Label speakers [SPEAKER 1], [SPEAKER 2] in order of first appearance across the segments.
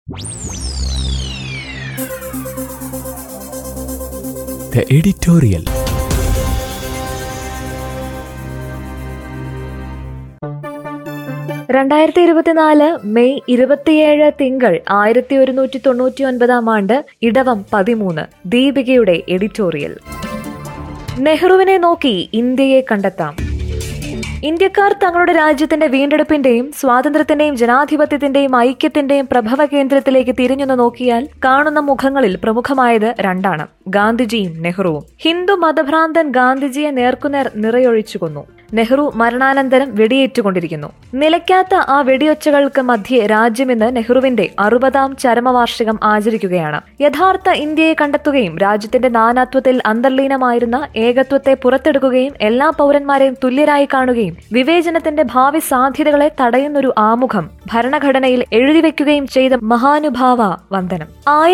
[SPEAKER 1] The editorial.
[SPEAKER 2] രണ്ടായിരത്തി 2024 May 27 തിങ്കൾ 1199 ഇടവം 13 ദീപികയുടെ എഡിറ്റോറിയൽ. നെഹ്റുവിനെ നോക്കി ഇന്ത്യയെ കണ്ടെത്താം. ഇന്ത്യക്കാർ തങ്ങളുടെ രാജ്യത്തിന്റെ വീണ്ടെടുപ്പിന്റെയും സ്വാതന്ത്ര്യത്തിന്റെയും ജനാധിപത്യത്തിന്റെയും ഐക്യത്തിന്റെയും പ്രഭവ കേന്ദ്രത്തിലേക്ക് തിരിഞ്ഞു നോക്കിയാൽ കാണുന്ന മുഖങ്ങളിൽ പ്രമുഖമായത് രണ്ടാണ്: ഗാന്ധിജിയും നെഹ്റുവും. ഹിന്ദു മതഭ്രാന്തൻ ഗാന്ധിജിയെ നേർക്കുനേർ നിറയൊഴിച്ചു കൊന്നു. നെഹ്റു മരണാനന്തരം വെടിയേറ്റുകൊണ്ടിരിക്കുന്നു. നിലയ്ക്കാത്ത ആ വെടിയൊച്ചകൾക്ക് മധ്യേ രാജ്യം ഇന്ന് നെഹ്റുവിന്റെ 60ാം ചരമവാർഷികം ആചരിക്കുകയാണ്. യഥാർത്ഥ ഇന്ത്യയെ കണ്ടെത്തുകയും രാജ്യത്തിന്റെ നാനാത്വത്തിൽ അന്തർലീനമായിരുന്ന ഏകത്വത്തെ പുറത്തെടുക്കുകയും എല്ലാ പൗരന്മാരെയും തുല്യരായി കാണുകയും വിവേചനത്തിന്റെ ഭാവി സാധ്യതകളെ തടയുന്നൊരു ആമുഖം ഭരണഘടനയിൽ എഴുതിവെക്കുകയും ചെയ്ത മഹാനുഭാവ വന്ദനം.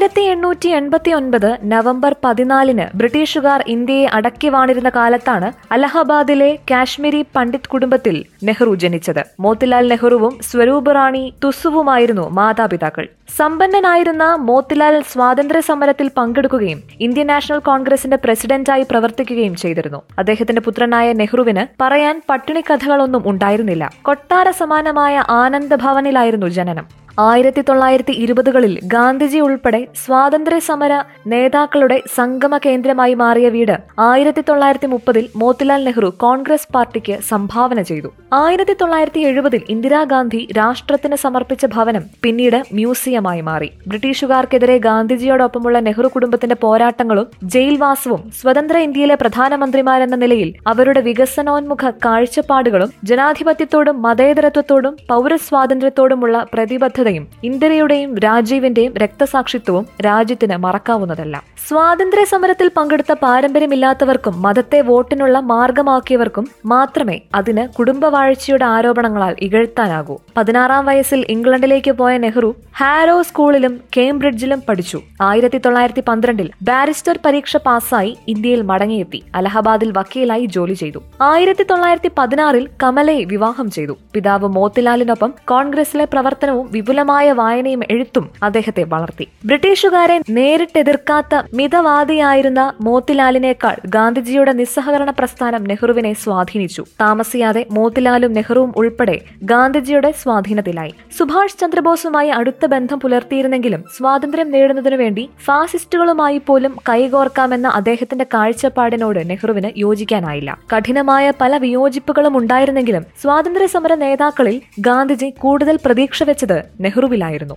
[SPEAKER 2] 1889 നവംബർ 14 ബ്രിട്ടീഷുകാർ ഇന്ത്യയെ അടക്കി വാണിരുന്ന കാലത്താണ് അലഹബാദിലെ കാശ്മീരി പണ്ഡിറ്റ് കുടുംബത്തിൽ നെഹ്റു ജനിച്ചത്. മോത്തിലാൽ നെഹ്റുവും സ്വരൂപ് റാണി തുസുവുമായിരുന്നു മാതാപിതാക്കൾ. സമ്പന്നനായിരുന്ന മോത്തിലാൽ സ്വാതന്ത്ര്യ സമരത്തിൽ പങ്കെടുക്കുകയും ഇന്ത്യൻ നാഷണൽ കോൺഗ്രസിന്റെ പ്രസിഡന്റായി പ്രവർത്തിക്കുകയും ചെയ്തിരുന്നു. അദ്ദേഹത്തിന്റെ പുത്രനായ നെഹ്റുവിന് പറയാൻ പട്ടിണിക്കഥകളൊന്നും ഉണ്ടായിരുന്നില്ല. കൊട്ടാര സമാനമായ ആനന്ദ ഭവനിലായിരുന്നു ജനനം. 1920കളിൽ ഗാന്ധിജി ഉൾപ്പെടെ സ്വാതന്ത്ര്യ സമര നേതാക്കളുടെ സംഗമ കേന്ദ്രമായി മാറിയ വീട് 1930 മോത്തിലാൽ നെഹ്റു കോൺഗ്രസ് പാർട്ടിക്ക് സംഭാവന ചെയ്തു. 1970 ഇന്ദിരാഗാന്ധി രാഷ്ട്രത്തിന് സമർപ്പിച്ച ഭവനം പിന്നീട് മ്യൂസിയമായി മാറി. ബ്രിട്ടീഷുകാർക്കെതിരെ ഗാന്ധിജിയോടൊപ്പമുള്ള നെഹ്റു കുടുംബത്തിന്റെ പോരാട്ടങ്ങളും ജയിൽവാസവും സ്വതന്ത്ര ഇന്ത്യയിലെ പ്രധാനമന്ത്രിമാരെന്ന നിലയിൽ അവരുടെ വികസനോന്മുഖ കാഴ്ചപ്പാടുകളും ജനാധിപത്യത്തോടും മതേതരത്വത്തോടും പൗരസ്വാതന്ത്ര്യത്തോടുമുള്ള പ്രതിബദ്ധതയും ഇന്ദിരയുടെയും രാജീവിന്റെയും രക്തസാക്ഷിത്വവും രാജ്യത്തിന് മറക്കാവുന്നതല്ല. സ്വാതന്ത്ര്യ സമരത്തിൽ പങ്കെടുത്ത പാരമ്പര്യമില്ലാത്തവർക്കും മതത്തെ വോട്ടിനുള്ള മാർഗമാക്കിയവർക്കും മാത്രമേ അതിന് കുടുംബവാഴ്ചയുടെ ആരോപണങ്ങളാൽ ഇകഴ്ത്താനാകൂ. 16ാം വയസ്സിൽ ഇംഗ്ലണ്ടിലേക്ക് പോയ നെഹ്റു ഹാരോ സ്കൂളിലും കേംബ്രിഡ്ജിലും പഠിച്ചു. 1912 ബാരിസ്റ്റർ പരീക്ഷ പാസ്സായി ഇന്ത്യയിൽ മടങ്ങിയെത്തി. അലഹബാദിൽ വക്കീലായി ജോലി ചെയ്തു. 1916 കമലയെ വിവാഹം ചെയ്തു. പിതാവ് മോത്തിലാലിനൊപ്പം കോൺഗ്രസിലെ പ്രവർത്തനവും വിപുലമായ വായനയും എഴുത്തും അദ്ദേഹത്തെ വളർത്തി. ബ്രിട്ടീഷുകാരെ നേരിട്ടെതിർക്കാത്ത മിതവാദിയായിരുന്ന മോത്തിലാലിനേക്കാൾ ഗാന്ധിജിയുടെ നിസ്സഹകരണ പ്രസ്ഥാനം നെഹ്റുവിനെ സ്വാധീനിച്ചു. താമസിയാതെ മോത്തിലാലും നെഹ്റുവും ഉൾപ്പെടെ ഗാന്ധിജിയുടെ സ്വാധീനത്തിലായി. സുഭാഷ് ചന്ദ്രബോസുമായി അടുത്ത ബന്ധം പുലർത്തിയിരുന്നെങ്കിലും സ്വാതന്ത്ര്യം നേടുന്നതിനു വേണ്ടി ഫാസിസ്റ്റുകളുമായി പോലും കൈകോർക്കാമെന്ന അദ്ദേഹത്തിന്റെ കാഴ്ചപ്പാടിനോട് നെഹ്റുവിന് യോജിക്കാനായില്ല. കഠിനമായ പല വിയോജിപ്പുകളും ഉണ്ടായിരുന്നെങ്കിലും സ്വാതന്ത്ര്യ സമര നേതാക്കളിൽ ഗാന്ധിജി കൂടുതൽ പ്രതീക്ഷ വെച്ചത് നെഹ്റുവിലായിരുന്നു.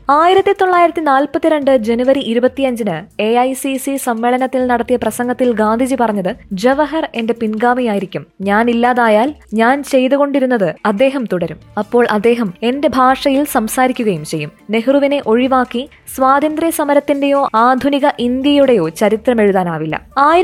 [SPEAKER 2] 1942 ജനുവരി 25 AICC സമ്മേളനത്തിൽ നടത്തിയ പ്രസംഗത്തിൽ ഗാന്ധിജി പറഞ്ഞത്, ജവഹർ എന്റെ പിൻഗാമിയായിരിക്കും. ഞാൻ ഇല്ലാതായാൽ ഞാൻ ചെയ്തുകൊണ്ടിരുന്നത് അദ്ദേഹം തുടരും. അപ്പോൾ അദ്ദേഹം എന്റെ ഭാഷയിൽ സംസാരിക്കുകയും ചെയ്യും. നെഹ്റുവിനെ ഒഴിവാക്കി സ്വാതന്ത്ര്യ സമരത്തിന്റെയോ ആധുനിക ഇന്ത്യയുടെയോ ചരിത്രം എഴുതാനാവില്ല.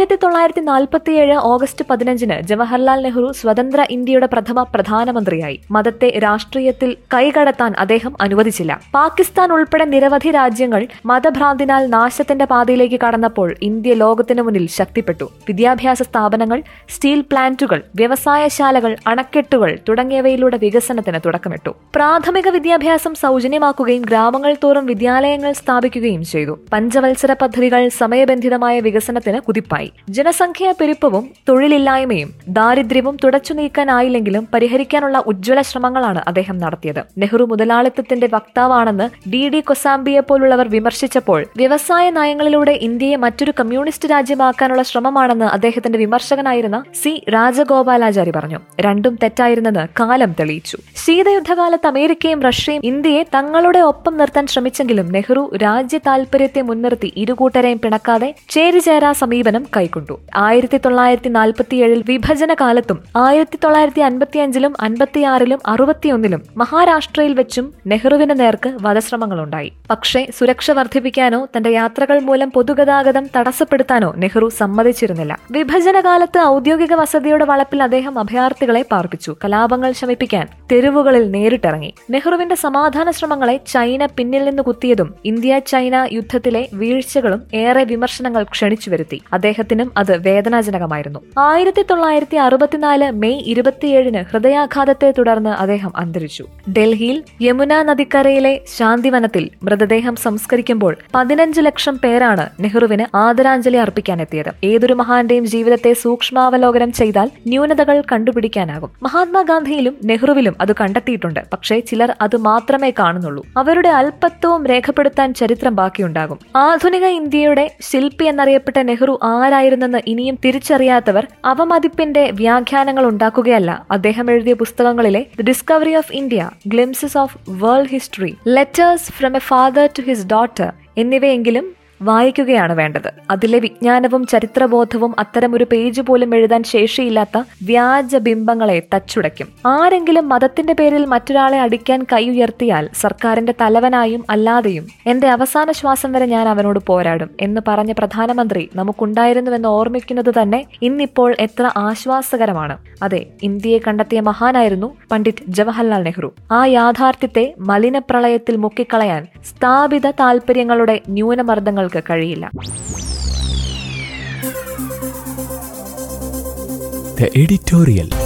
[SPEAKER 2] 1947 ഓഗസ്റ്റ് 15 ജവഹർലാൽ നെഹ്റു സ്വതന്ത്ര ഇന്ത്യയുടെ പ്രഥമ പ്രധാനമന്ത്രിയായി. മതത്തെ രാഷ്ട്രീയത്തിൽ കൈകടത്താൻ അദ്ദേഹം അനുവദിച്ചില്ല. പാകിസ്ഥാൻ ഉൾപ്പെടെ നിരവധി രാജ്യങ്ങൾ മതഭ്രാന്തിനാൽ നാശത്തിന്റെ പാതയിലേക്ക് കടന്നപ്പോൾ ഇന്ത്യ ലോകത്തിനു മുന്നിൽ ശക്തിപ്പെട്ടു. വിദ്യാഭ്യാസ സ്ഥാപനങ്ങൾ, സ്റ്റീൽ പ്ലാന്റുകൾ, വ്യവസായശാലകൾ, അണക്കെട്ടുകൾ തുടങ്ങിയവയിലൂടെ വികസനത്തിന് തുടക്കമിട്ടു. പ്രാഥമിക വിദ്യാഭ്യാസം സൗജന്യമാക്കുകയും ഗ്രാമങ്ങൾ തോറും വിദ്യാലയങ്ങൾ സ്ഥാപിക്കുകയും ചെയ്തു. പഞ്ചവത്സര പദ്ധതികൾ സമയബന്ധിതമായ വികസനത്തിന് കുതിപ്പായി. ജനസംഖ്യാ പെരുപ്പവും തൊഴിലില്ലായ്മയും ദാരിദ്ര്യവും തുടച്ചു നീക്കാനായില്ലെങ്കിലും പരിഹരിക്കാനുള്ള ഉജ്ജ്വല ശ്രമങ്ങളാണ് അദ്ദേഹം നടത്തിയത്. നെഹ്റു മുതലാളിത്തത്തിന്റെ വക്താവാണെന്ന് DD കൊസാംബിയെ പോലുള്ളവർ വിമർശിച്ചപ്പോൾ വ്യവസായ നയങ്ങളിലൂടെ ഇന്ത്യയെ മറ്റൊരു കമ്മ്യൂണിസ്റ്റ് രാജ്യമാക്കാനുള്ള ശ്രമമാണെന്ന് അദ്ദേഹത്തിന്റെ വിമർശകനായിരുന്ന C. രാജഗോപാലാചാരി പറഞ്ഞു. രണ്ടും തെറ്റായിരുന്നെന്ന് കാലം തെളിയിച്ചു. ശീതയുദ്ധകാലത്ത് അമേരിക്കയും റഷ്യയും ഇന്ത്യയെ തങ്ങളുടെ ഒപ്പം നിർത്താൻ ശ്രമിച്ചെങ്കിലും നെഹ്റു രാജ്യ താൽപര്യത്തെ മുൻനിർത്തി ഇരുകൂട്ടരെയും പിണക്കാതെ ചേരിചേരാ സമീപനം കൈക്കൊണ്ടു. 1947 വിഭജന കാലത്തും 1955 56 61 മഹാരാഷ്ട്രയിൽ വെച്ചും നെഹ്റുവിന് നേർക്ക് വധശ്രമങ്ങളുണ്ടായി. പക്ഷേ സുരക്ഷ വർദ്ധിപ്പിക്കാനോ തന്റെ യാത്രകൾ മൂലം പൊതുഗതാഗതം തടസ്സപ്പെടുത്താനോ നെഹ്റു സമ്മതിച്ചിരുന്നില്ല. വിഭജനകാലത്ത് ഔദ്യോഗിക വസതിയുടെ വളപ്പിൽ അദ്ദേഹം അഭയാർത്ഥികളെ പാർപ്പിച്ചു. കലാപങ്ങൾ ശമിപ്പിക്കാൻ തെരുവുകളിൽ നേരിട്ടിറങ്ങി. നെഹ്റുവിന്റെ സമാധാന ശ്രമങ്ങളെ ചൈന പിന്നിൽ നിന്ന് കുത്തിയതും ഇന്ത്യ ചൈന യുദ്ധത്തിലെ വീഴ്ചകളും ഏറെ വിമർശനങ്ങൾ ക്ഷണിച്ചു വരുത്തി. അദ്ദേഹത്തിനും അത് വേദനാജനകമായിരുന്നു. 1964 മെയ് 27 ഹൃദയാഘാതത്തെ തുടർന്ന് അദ്ദേഹം അന്തരിച്ചു. ഡൽഹിയിൽ യമുന നദിക്കരയിൽ ഡൽഹിയിലെ ശാന്തിവനത്തിൽ മൃതദേഹം സംസ്കരിക്കുമ്പോൾ 15 ലക്ഷം പേരാണ് നെഹ്റുവിന് ആദരാഞ്ജലി അർപ്പിക്കാനെത്തിയത്. ഏതൊരു മഹാന്റെയും ജീവിതത്തെ സൂക്ഷ്മാവലോകനം ചെയ്താൽ ന്യൂനതകൾ കണ്ടുപിടിക്കാനാകും. മഹാത്മാഗാന്ധിയിലും നെഹ്റുവിലും അത് കണ്ടെത്തിയിട്ടുണ്ട്. പക്ഷേ ചിലർ അത് മാത്രമേ കാണുന്നുള്ളൂ. അവരുടെ അല്പത്വവും രേഖപ്പെടുത്താൻ ചരിത്രം ബാക്കിയുണ്ടാകും. ആധുനിക ഇന്ത്യയുടെ ശില്പി എന്നറിയപ്പെട്ട നെഹ്റു ആരായിരുന്നെന്ന് ഇനിയും തിരിച്ചറിയാത്തവർ അവമതിപ്പിന്റെ വ്യാഖ്യാനങ്ങൾ ഉണ്ടാക്കുകയല്ല. അദ്ദേഹം എഴുതിയ പുസ്തകങ്ങളിലെ the discovery of India, glimpses of world history, letters from a father to his daughter എന്നിവയെങ്കിലും വായിക്കുകയാണ് വേണ്ടത്. അതിലെ വിജ്ഞാനവും ചരിത്രബോധവും അത്തരമൊരു പേജ് പോലും എഴുതാൻ ശേഷിയില്ലാത്ത വ്യാജ ബിംബങ്ങളെ തച്ചുടയ്ക്കും. ആരെങ്കിലും മതത്തിന്റെ പേരിൽ മറ്റൊരാളെ അടിക്കാൻ കൈ ഉയർത്തിയാൽ സർക്കാരിന്റെ തലവനായും അല്ലാതെയും എന്റെ അവസാന ശ്വാസം വരെ ഞാൻ അവനോട് പോരാടും എന്ന് പറഞ്ഞ പ്രധാനമന്ത്രി നമുക്കുണ്ടായിരുന്നുവെന്ന് ഓർമ്മിക്കുന്നത് തന്നെ ഇന്നിപ്പോൾ എത്ര ആശ്വാസകരമാണ്. അതെ, ഇന്ത്യയെ കണ്ടെത്തിയ മഹാനായിരുന്നു പണ്ഡിറ്റ് ജവഹർലാൽ നെഹ്റു. ആ യാഥാർത്ഥ്യത്തെ മലിനപ്രളയത്തിൽ മുക്കിക്കളയാൻ സ്ഥാപിത താൽപര്യങ്ങളുടെ ന്യൂനമർദ്ദങ്ങൾ കഴിയില്ല.
[SPEAKER 1] The editorial.